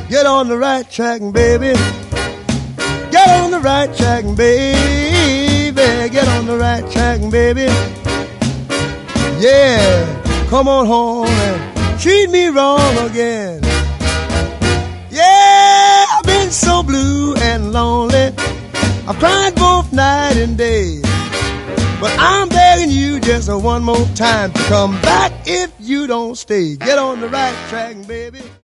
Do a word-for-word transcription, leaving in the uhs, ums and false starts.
Get on the right track, baby. Get on the right track, baby. Get on the right track, baby. Yeah, come on home and treat me wrong again. Yeah, I've been so blue and lonely. I've cried both night and day. But I'm begging you just one more time to come back if you don't stay. Get on the right track, baby.